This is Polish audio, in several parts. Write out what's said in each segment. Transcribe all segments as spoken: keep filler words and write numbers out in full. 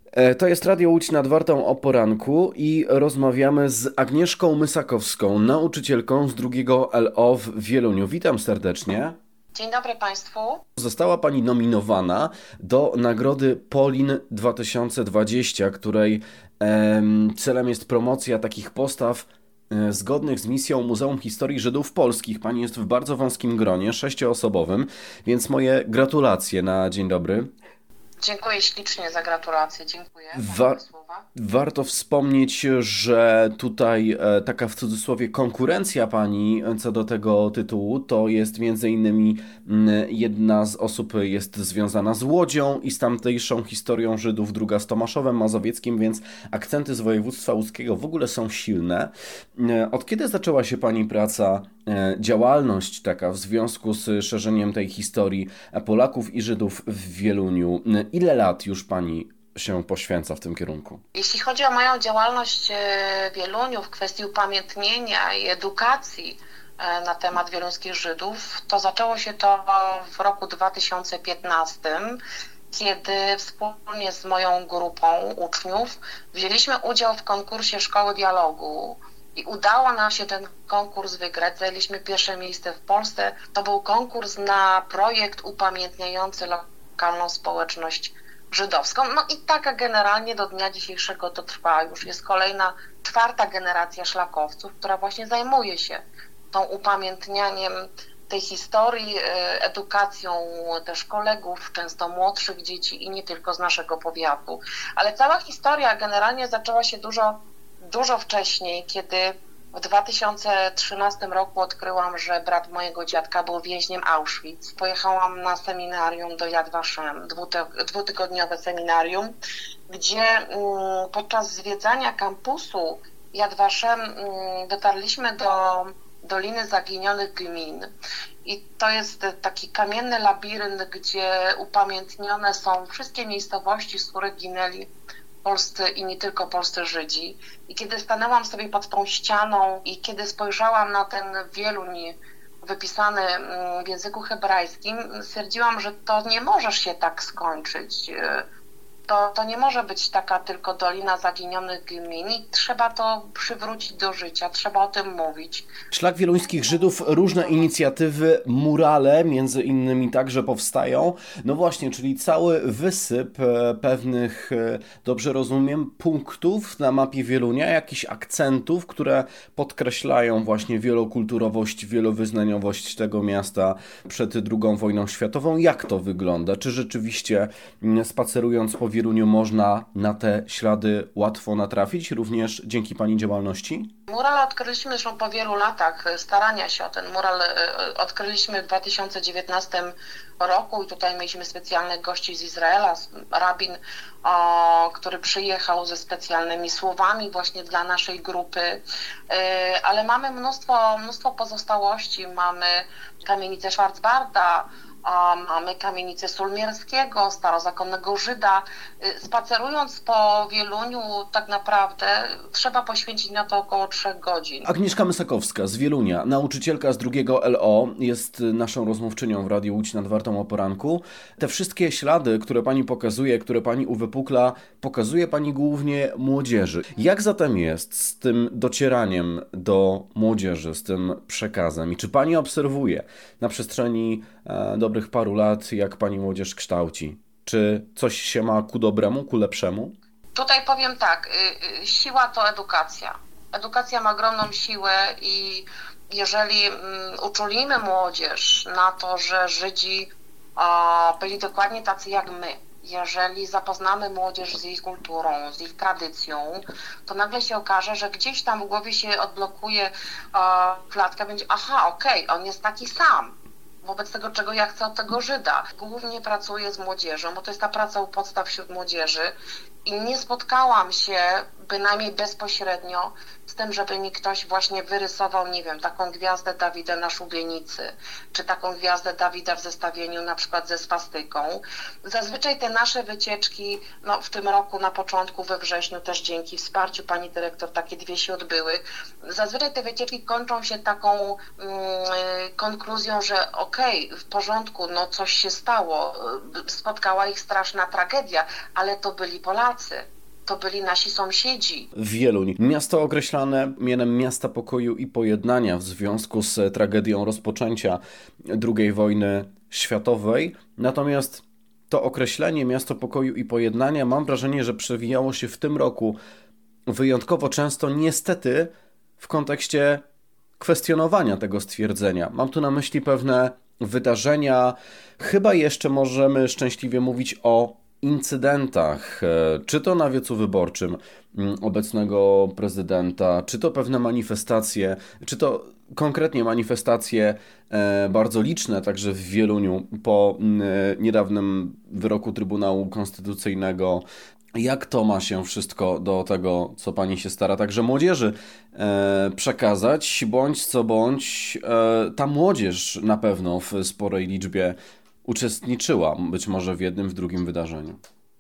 E, To jest Radio Łódź nad Wartą o poranku i rozmawiamy z Agnieszką Mysakowską, nauczycielką z drugiego L O w Wieluniu. Witam serdecznie. Dzień dobry Państwu. Została Pani nominowana do Nagrody Polin dwa tysiące dwadzieścia, której em, celem jest promocja takich postaw e, zgodnych z misją Muzeum Historii Żydów Polskich. Pani jest w bardzo wąskim gronie, sześcioosobowym, więc moje gratulacje na dzień dobry. Dziękuję ślicznie za gratulacje. Dziękuję za Wa- miłe słowa. Warto wspomnieć, że tutaj e, taka w cudzysłowie konkurencja pani co do tego tytułu to jest między innymi mm, jedna z osób jest związana z Łodzią i z tamtejszą historią Żydów, druga z Tomaszowem Mazowieckim, więc akcenty z województwa łódzkiego w ogóle są silne. E, Od kiedy zaczęła się pani praca, e, działalność taka w związku z szerzeniem tej historii Polaków i Żydów w Wieluniu? Ile lat już pani się poświęca w tym kierunku? Jeśli chodzi o moją działalność e, w Wieluniu w kwestii upamiętnienia i edukacji e, na temat wieluńskich Żydów, to zaczęło się to w roku dwa tysiące piętnastym, kiedy wspólnie z moją grupą uczniów wzięliśmy udział w konkursie Szkoły Dialogu. I udało nam się ten konkurs wygrać. Zajęliśmy pierwsze miejsce w Polsce. To był konkurs na projekt upamiętniający lokalną społeczność żydowską. No i tak generalnie do dnia dzisiejszego to trwa. Już jest kolejna, czwarta generacja szlakowców, która właśnie zajmuje się tą upamiętnianiem tej historii, edukacją też kolegów, często młodszych dzieci i nie tylko z naszego powiatu. Ale cała historia generalnie zaczęła się dużo, dużo wcześniej, kiedy w dwa tysiące trzynastym roku odkryłam, że brat mojego dziadka był więźniem Auschwitz. Pojechałam na seminarium do Yad Vashem, dwuty- dwutygodniowe seminarium, gdzie mm, podczas zwiedzania kampusu Yad Vashem mm, dotarliśmy do Doliny Zaginionych Gmin. I to jest taki kamienny labirynt, gdzie upamiętnione są wszystkie miejscowości, z których ginęli polscy i nie tylko polscy Żydzi. I kiedy stanęłam sobie pod tą ścianą i kiedy spojrzałam na ten Wieluń wypisany w języku hebrajskim, stwierdziłam, że to nie może się tak skończyć. To, to nie może być taka tylko Dolina Zaginionych Gmin i trzeba to przywrócić do życia, trzeba o tym mówić. Szlak Wieluńskich Żydów, różne inicjatywy, murale między innymi także powstają. No właśnie, czyli cały wysyp e, pewnych, e, dobrze rozumiem, punktów na mapie Wielunia, jakichś akcentów, które podkreślają właśnie wielokulturowość, wielowyznaniowość tego miasta przed drugą wojną światową. Jak to wygląda? Czy rzeczywiście m, spacerując po Wieluniu można na te ślady łatwo natrafić, również dzięki pani działalności? Mural odkryliśmy zresztą po wielu latach starania się o ten mural. Odkryliśmy w dwa tysiące dziewiętnastym roku i tutaj mieliśmy specjalnych gości z Izraela, rabin, o, który przyjechał ze specjalnymi słowami właśnie dla naszej grupy, ale mamy mnóstwo, mnóstwo pozostałości. Mamy kamienicę Schwarzbarda, mamy kamienicę Sulmierskiego, starozakonnego Żyda. Spacerując po Wieluniu tak naprawdę trzeba poświęcić na to około trzech godzin. Agnieszka Mysakowska z Wielunia, nauczycielka z drugiego L O, jest naszą rozmówczynią w Radiu Łódź nad Wartą o poranku. Te wszystkie ślady, które pani pokazuje, które pani uwypukla, pokazuje pani głównie młodzieży. Jak zatem jest z tym docieraniem do młodzieży, z tym przekazem? I czy pani obserwuje na przestrzeni e, dobrych paru lat, jak pani młodzież kształci? Czy coś się ma ku dobremu, ku lepszemu? Tutaj powiem tak, y, y, siła to edukacja. Edukacja ma ogromną siłę i jeżeli mm, uczulimy młodzież na to, że Żydzi a, byli dokładnie tacy jak my, jeżeli zapoznamy młodzież z ich kulturą, z ich tradycją, to nagle się okaże, że gdzieś tam w głowie się odblokuje a, klatka, będzie aha, okej, okay, on jest taki sam. Wobec tego, czego ja chcę od tego Żyda. Głównie pracuję z młodzieżą, bo to jest ta praca u podstaw wśród młodzieży i nie spotkałam się bynajmniej bezpośrednio z tym, żeby mi ktoś właśnie wyrysował, nie wiem, taką gwiazdę Dawida na szubienicy, czy taką gwiazdę Dawida w zestawieniu na przykład ze swastyką. Zazwyczaj te nasze wycieczki, no w tym roku na początku, we wrześniu też dzięki wsparciu pani dyrektor takie dwie się odbyły. Zazwyczaj te wycieczki kończą się taką mm, konkluzją, że okej, okej, okay, w porządku, no coś się stało, spotkała ich straszna tragedia, ale to byli Polacy. To byli nasi sąsiedzi. Wieluń. Miasto określane mianem miasta pokoju i pojednania w związku z tragedią rozpoczęcia drugiej wojny światowej. Natomiast to określenie miasto pokoju i pojednania, mam wrażenie, że przewijało się w tym roku wyjątkowo często, niestety, w kontekście kwestionowania tego stwierdzenia. Mam tu na myśli pewne wydarzenia. Chyba jeszcze możemy szczęśliwie mówić o incydentach, czy to na wiecu wyborczym obecnego prezydenta, czy to pewne manifestacje, czy to konkretnie manifestacje bardzo liczne, także w Wieluniu po niedawnym wyroku Trybunału Konstytucyjnego. Jak to ma się wszystko do tego, co pani się stara także młodzieży przekazać, bądź co bądź ta młodzież na pewno w sporej liczbie uczestniczyła, być może w jednym, w drugim wydarzeniu.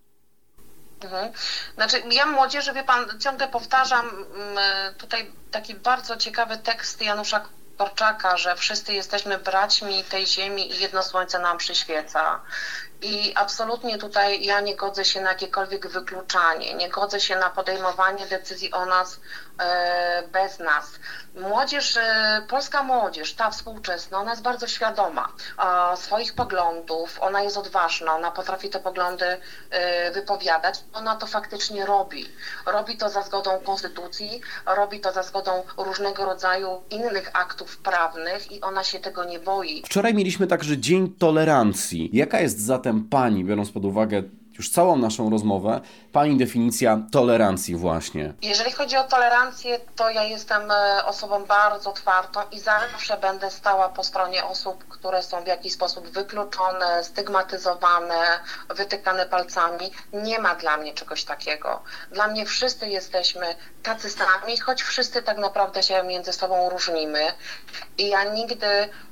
Mhm. Znaczy, ja młodzieży, wie pan, ciągle powtarzam tutaj taki bardzo ciekawy tekst Janusza Korczaka, że wszyscy jesteśmy braćmi tej ziemi i jedno słońce nam przyświeca. I absolutnie tutaj ja nie godzę się na jakiekolwiek wykluczanie, nie godzę się na podejmowanie decyzji o nas e, bez nas. Młodzież, e, polska młodzież, ta współczesna, ona jest bardzo świadoma e, swoich poglądów, ona jest odważna, ona potrafi te poglądy e, wypowiadać, ona to faktycznie robi. Robi to za zgodą konstytucji, robi to za zgodą różnego rodzaju innych aktów prawnych i ona się tego nie boi. Wczoraj mieliśmy także Dzień Tolerancji. Jaka jest zatem pani, biorąc pod uwagę już całą naszą rozmowę, pani definicja tolerancji właśnie? Jeżeli chodzi o tolerancję, to ja jestem osobą bardzo otwartą i zawsze będę stała po stronie osób, które są w jakiś sposób wykluczone, stygmatyzowane, wytykane palcami. Nie ma dla mnie czegoś takiego. Dla mnie wszyscy jesteśmy tacy sami, choć wszyscy tak naprawdę się między sobą różnimy. I ja nigdy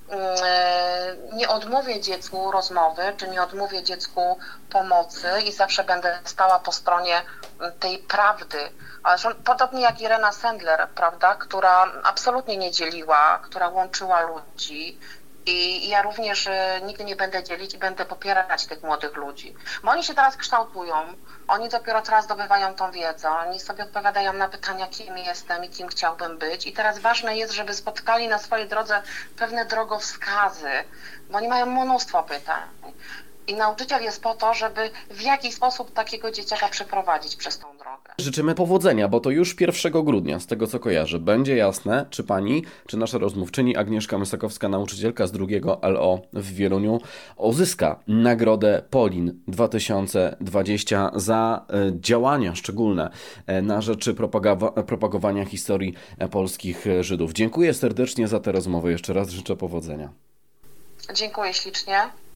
nie odmówię dziecku rozmowy, czy nie odmówię dziecku pomocy i zawsze będę stała po stronie tej prawdy. Podobnie jak Irena Sendler, prawda, która absolutnie nie dzieliła, która łączyła ludzi. I ja również nigdy nie będę dzielić i będę popierać tych młodych ludzi. Bo oni się teraz kształtują, oni dopiero teraz zdobywają tą wiedzę, oni sobie odpowiadają na pytania, kim jestem i kim chciałbym być. I teraz ważne jest, żeby spotkali na swojej drodze pewne drogowskazy, bo oni mają mnóstwo pytań. I nauczyciel jest po to, żeby w jakiś sposób takiego dzieciaka przeprowadzić przez tą drogę. Życzymy powodzenia, bo to już pierwszego grudnia, z tego co kojarzę, będzie jasne, czy pani, czy nasza rozmówczyni Agnieszka Mysakowska, nauczycielka z drugiego L O w Wieluniu, uzyska nagrodę Polin dwa tysiące dwadzieścia za działania szczególne na rzecz propagowa- propagowania historii polskich Żydów. Dziękuję serdecznie za tę rozmowę. Jeszcze raz życzę powodzenia. Dziękuję ślicznie.